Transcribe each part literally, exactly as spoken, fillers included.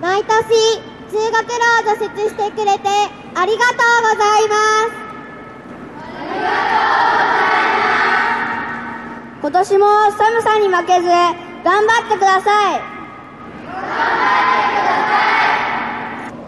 毎年通学路を除雪してくれてありがとうございます。ありがとうございます。今年も寒さに負けず頑張ってください。頑張ってください。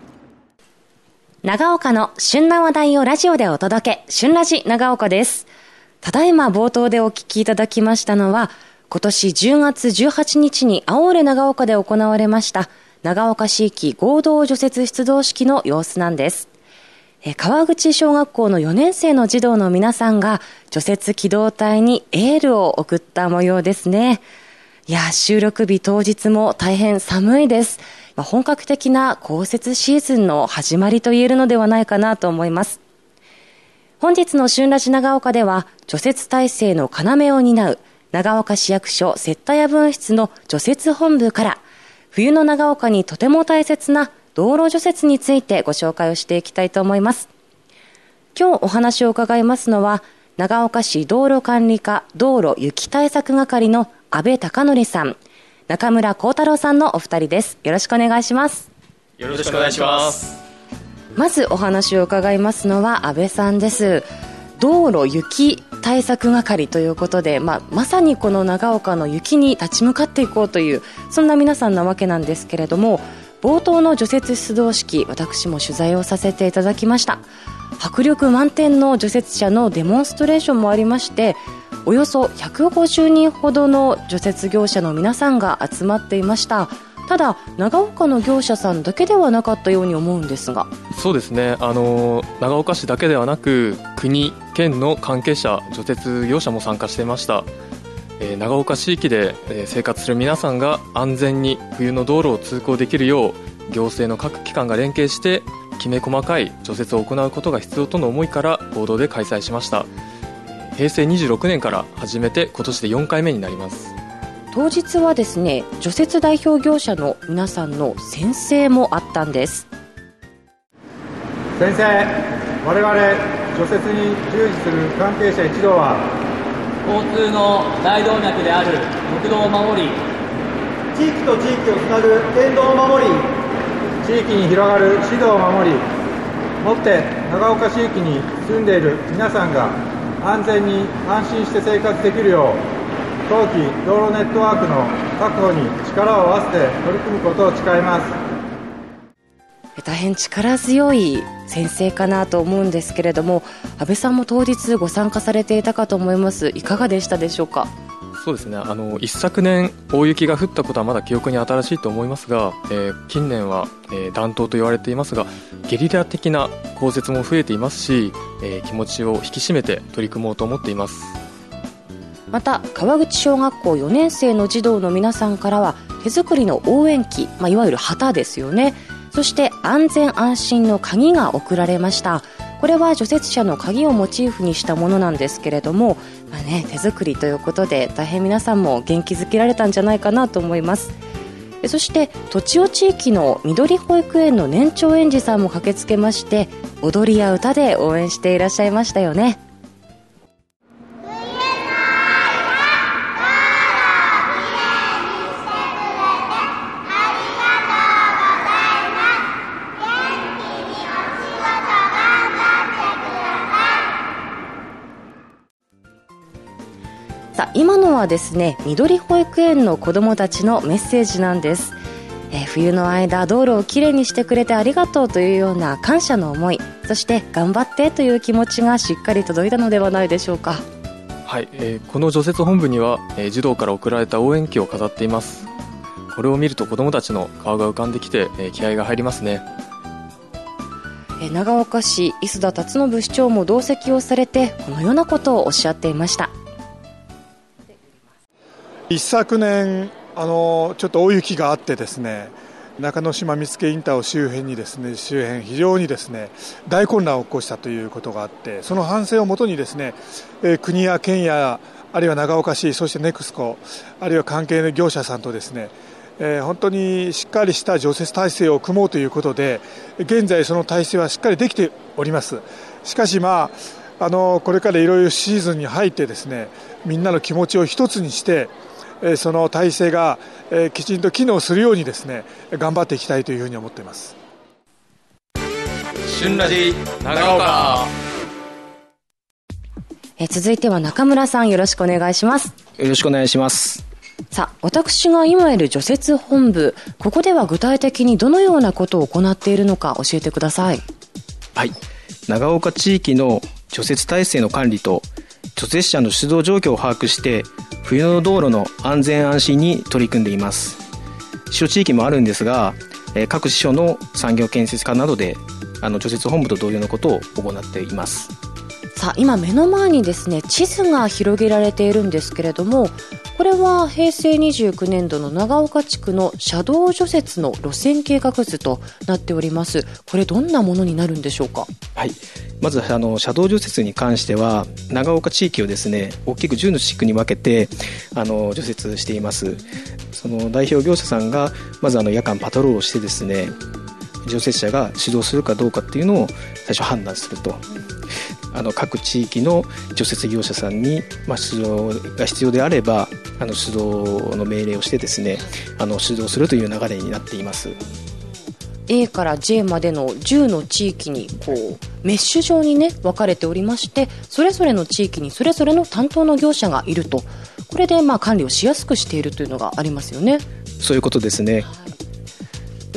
長岡の旬な話題をラジオでお届け、旬ラジ長岡です。ただいま冒頭でお聞きいただきましたのは、今年じゅうがつじゅうはちにちに青折長岡で行われました長岡市域合同除雪出動式の様子なんです。え川口小学校のよねんせいの児童の皆さんが除雪機動隊にエールを送った模様ですね。いや、収録日当日も大変寒いです。本格的な降雪シーズンの始まりと言えるのではないかなと思います。本日の旬ラジ長岡では、除雪体制の要を担う長岡市役所雪田屋分室の除雪本部から、冬の長岡にとても大切な道路除雪についてご紹介をしていきたいと思います。今日お話を伺いますのは、長岡市道路管理課道路雪対策係の安倍貴則さん、中村幸太郎さんのお二人です。よろしくお願いします。 よろしくお願いします。 まずお話を伺いますのは安倍さんです。道路雪対策係ということで、まあ、まさにこの長岡の雪に立ち向かっていこうという、そんな皆さんなわけなんですけれども、冒頭の除雪出動式、私も取材をさせていただきました。迫力満点の除雪車のデモンストレーションもありまして、およそひゃくごじゅうにんほどの除雪業者の皆さんが集まっていました。ただ長岡の業者さんだけではなかったように思うんですが。 そうですね、あの長岡市だけではなく国県の関係者除雪業者も参加していました。えー、長岡市域で、えー、生活する皆さんが安全に冬の道路を通行できるよう、行政の各機関が連携してきめ細かい除雪を行うことが必要との思いから合同で開催しました。へいせいにじゅうろくねんから始めて今年でよんかいめになります。 当日はですね、除雪代表業者の皆さんの宣誓もあったんです。 宣誓。我々除雪に従事する関係者一同は、 交通の大動脈である国道を守り、 地域と地域をつなぐ県道を守り、地域に広がる市道を守り、もって長岡市域に住んでいる皆さんが安全に安心して生活できるよう、冬季道路ネットワークの確保に力を合わせて取り組むことを誓います。 大変力強い宣誓かなと思うんですけれども、安倍さんも当日ご参加されていたかと思います。いかがでしたでしょうか。 そうですね、あの一昨年大雪が降ったことはまだ記憶に新しいと思いますが、えー、近年は、えー、暖冬と言われていますが、ゲリラ的な降雪も増えていますし、えー、気持ちを引き締めて取り組もうと思っています。 また川口小学校よねんせいの児童の皆さんからは、手作りの応援旗、まあ、いわゆる旗ですよね。そして安全安心の鍵が贈られました。これは除雪車の鍵をモチーフにしたものなんですけれども、まあね、手作りということで大変皆さんも元気づけられたんじゃないかなと思います。そして栃尾地域の緑保育園の年長園児さんも駆けつけまして、踊りや歌で応援していらっしゃいましたよね。今のはですね、緑保育園の子どもたちのメッセージなんです。えー、冬の間道路をきれいにしてくれてありがとうというような感謝の思い、そして頑張ってという気持ちがしっかり届いたのではないでしょうか。 はい、えー、この除雪本部には、えー、児童から贈られた応援旗を飾っています。これを見ると子どもたちの顔が浮かんできて、えー、気合が入りますね。 えー、長岡市磯田辰信市長も同席をされて、このようなことをおっしゃっていました。 一昨年あのちょっと大雪があってですね、中之島見附インターを周辺にですね周辺非常にですね大混乱を起こしたということがあって、その反省をもとにですね、えー、国や県やあるいは長岡市、そしてネクスコ、あるいは関係の業者さんとですね、えー、本当にしっかりした除雪体制を組もうということで、現在その体制はしっかりできております。しかしまああのこれからいろいろシーズンに入ってですね、みんなの気持ちを一つにしてその体制がきちんと機能するようにですね、頑張っていきたいというふうに思っています。 旬ラジ長岡。 え続いては中村さん、よろしくお願いします。 よろしくお願いします。 さあ、私が今いる除雪本部、ここでは具体的にどのようなことを行っているのか教えてください。 はい、長岡地域の除雪体制の管理と除雪車の出動状況を把握して冬の道路の安全安心に取り組んでいます。支所地域もあるんですが、各支所の産業建設課などであの除雪本部と同様のことを行っています。 さあ、今目の前にですね、地図が広げられているんですけれども、これはへいせいにじゅうきゅうねんどの長岡地区の車道除雪の路線計画図となっております。これどんなものになるんでしょうか。 はい、まずあの車道除雪に関しては長岡地域をですね、大きくじゅうの地区に分けてあの除雪しています。その代表業者さんがまずあの夜間パトロールをしてですね、除雪車が始動するかどうかっていうのを最初判断すると、あの各地域の除雪業者さんに、まあ、出動が必要であればあの出動の命令をしてですね、あの出動するという流れになっています。 A から J までのじゅうの地域にこうメッシュ状にね分かれておりまして、それぞれの地域にそれぞれの担当の業者がいると、これでまあ管理をしやすくしているというのがありますよね。 そういうことですね。 はい、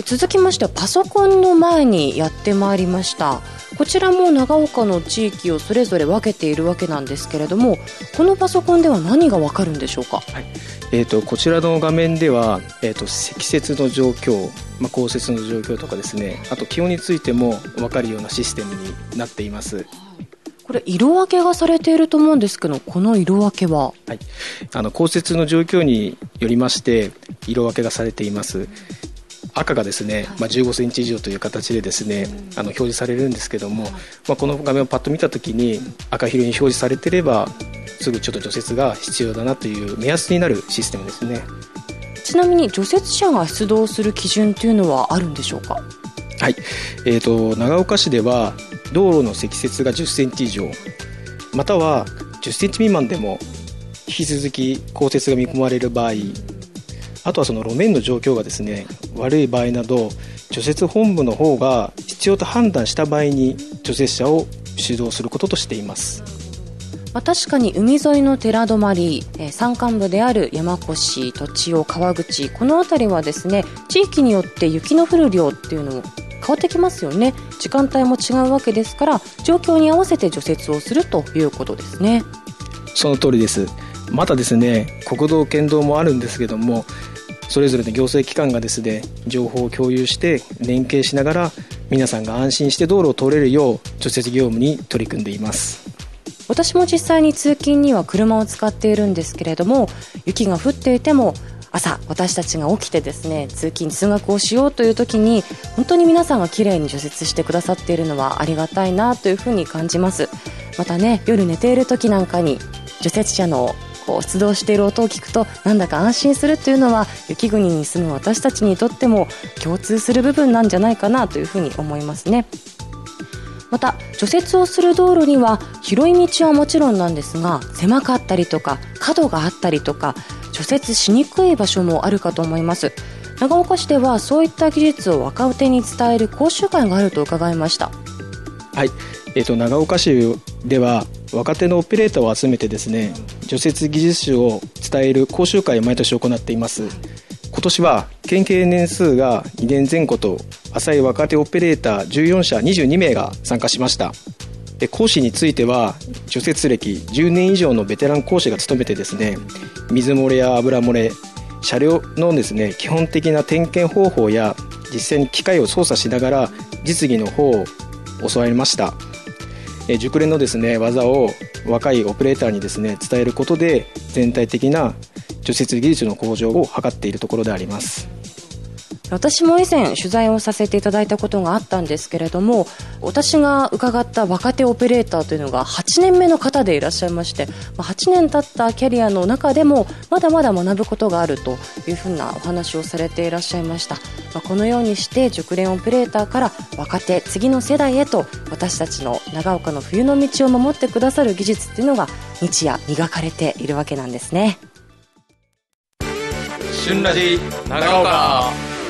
続きましてはパソコンの前にやってまいりました。こちらも長岡の地域をそれぞれ分けているわけなんですけれども、このパソコンでは何が分かるんでしょうか。 はい、えー、とこちらの画面では、えー、と積雪の状況、まあ、降雪の状況とかですね、あと気温についても分かるようなシステムになっています。 これ色分けがされていると思うんですけど、この色分けは、 はい、あの降雪の状況によりまして色分けがされています。赤がですね、まあ、じゅうごセンチ以上という形でですね、あの表示されるんですけども、まあ、この画面をパッと見たときに赤色に表示されていればすぐちょっと除雪が必要だなという目安になるシステムですね。 ちなみに除雪車が出動する基準というのはあるんでしょうか。 はい、えーと、長岡市では道路の積雪がじゅっセンチ以上またはじゅっセンチ未満でも引き続き降雪が見込まれる場合、あとはその路面の状況がですね悪い場合など、除雪本部の方が必要と判断した場合に除雪車を出動することとしています。 まあ、確かに海沿いの寺泊、えー、山間部である山越、栃尾、川口、この辺りはですね、地域によって雪の降る量っていうのも変わってきますよね。時間帯も違うわけですから、状況に合わせて除雪をするということですね。 その通りです。またですね、国道県道もあるんですけども、それぞれの行政機関がですね情報を共有して連携しながら皆さんが安心して道路を通れるよう除雪業務に取り組んでいます。 私も実際に通勤には車を使っているんですけれども、雪が降っていても朝私たちが起きてですね通勤通学をしようという時に本当に皆さんがきれいに除雪してくださっているのはありがたいなというふうに感じます。またね、夜寝ている時なんかに除雪車のこう出動している音を聞くとなんだか安心するというのは、雪国に住む私たちにとっても共通する部分なんじゃないかなというふうに思いますね。また除雪をする道路には広い道はもちろんなんですが、狭かったりとか角があったりとか除雪しにくい場所もあるかと思います。長岡市ではそういった技術を若手に伝える講習会があると伺いました。 はい、えーと、長岡市では若手のオペレーターを集めてですね除雪技術種を伝える講習会を毎年行っています。今年は研究年数がにねんぜん後と浅い若手オペレーターじゅうよんしゃにじゅうにめいが参加しました。で講師については除雪歴じゅうねん以上のベテラン講師が務めてですね、水漏れや油漏れ、車両のですね基本的な点検方法や実際に機械を操作しながら実技の方を教わりました。え熟練のですね技を若いオペレーターにですね伝えることで全体的な除雪技術の向上を図っているところであります。 私も以前取材をさせていただいたことがあったんですけれども、私が伺った若手オペレーターというのがはちねんめの方でいらっしゃいまして、はちねん経ったキャリアの中でもまだまだ学ぶことがあるというふうなお話をされていらっしゃいました。このようにして熟練オペレーターから若手次の世代へと私たちの長岡の冬の道を守ってくださる技術というのが日夜磨かれているわけなんですね。 春ラジ長岡。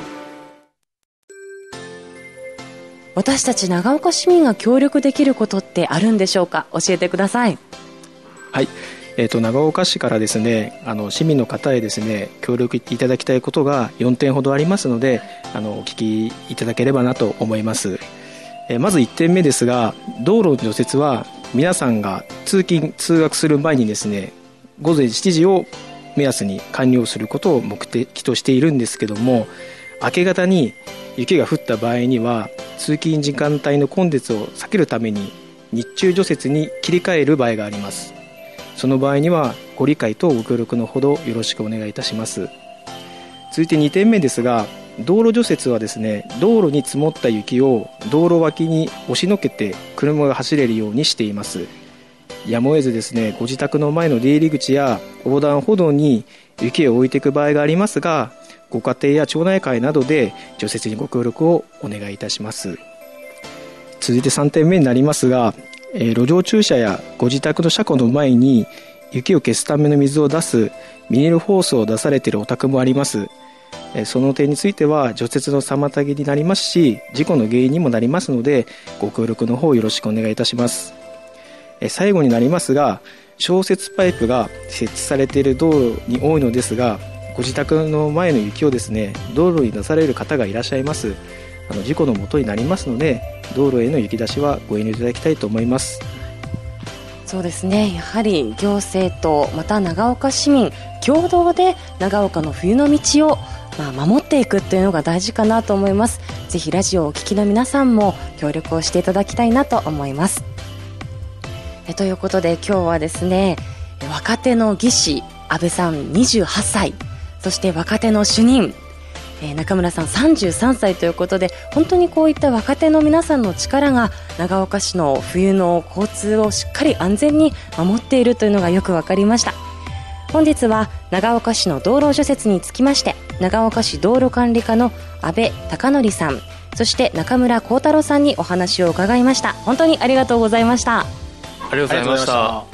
私たち長岡市民が協力できることってあるんでしょうか？教えてください。 はい、えー、と長岡市からですね、あの市民の方へですね協力いただきたいことがよんてんほどありますので、あのお聞きいただければなと思います。えー、まずいってんめですが、道路の除雪は皆さんが通勤通学する前にですねごぜんしちじを目安に完了することを目的としているんですけども、明け方に雪が降った場合には通勤時間帯の混雑を避けるために日中除雪に切り替える場合があります。その場合にはご理解とご協力のほどよろしくお願いいたします。続いてにてんめですが、道路除雪はですね、道路に積もった雪を道路脇に押しのけて車が走れるようにしています。やむを得ずですね、ご自宅の前の出入り口や横断歩道に雪を置いていく場合がありますが、ご家庭や町内会などで除雪にご協力をお願いいたします。続いてさんてんめになりますが、えー、路上駐車やご自宅の車庫の前に雪を消すための水を出すビニールホースを出されているお宅もあります。えー、その点については除雪の妨げになりますし、事故の原因にもなりますので、ご協力の方よろしくお願いいたします。えー、最後になりますが、消雪パイプが設置されている道路に多いのですが、ご自宅の前の雪をですね道路に出される方がいらっしゃいます。あの事故のもとになりますので、道路への雪出しはご遠慮いただきたいと思います。 そうですね、やはり行政とまた長岡市民共同で長岡の冬の道を、まあ、守っていくというのが大事かなと思います。ぜひラジオをお聞きの皆さんも協力をしていただきたいなと思います。えということで今日はですね、若手の技師安倍さんにじゅうはっさい、そして若手の主任、えー、中村さんさんじゅうさんさいということで、本当にこういった若手の皆さんの力が長岡市の冬の交通をしっかり安全に守っているというのがよく分かりました。本日は長岡市の道路除雪につきまして、長岡市道路管理課の安倍貴則さん、そして中村幸太郎さんにお話を伺いました。本当にありがとうございました。 ありがとうございました。